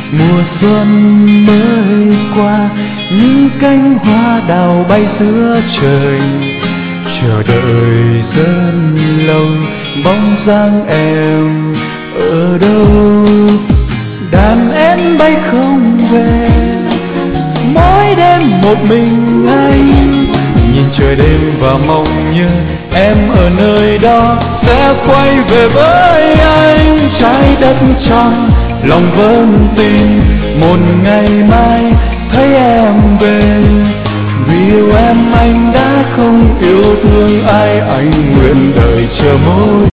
Mùa xuân mới qua, những cánh hoa đào bay giữa trời, chờ đợi rất lâu bóng dáng em ở đâu. Đàn én bay không về, mỗi đêm một mình anh nhìn trời đêm và mong như em ở nơi đó sẽ quay về với anh. Trái đất tròn lòng vẫn tin một ngày mai thấy em về. Vì yêu em anh đã không yêu thương ai, anh nguyện đời chờ mối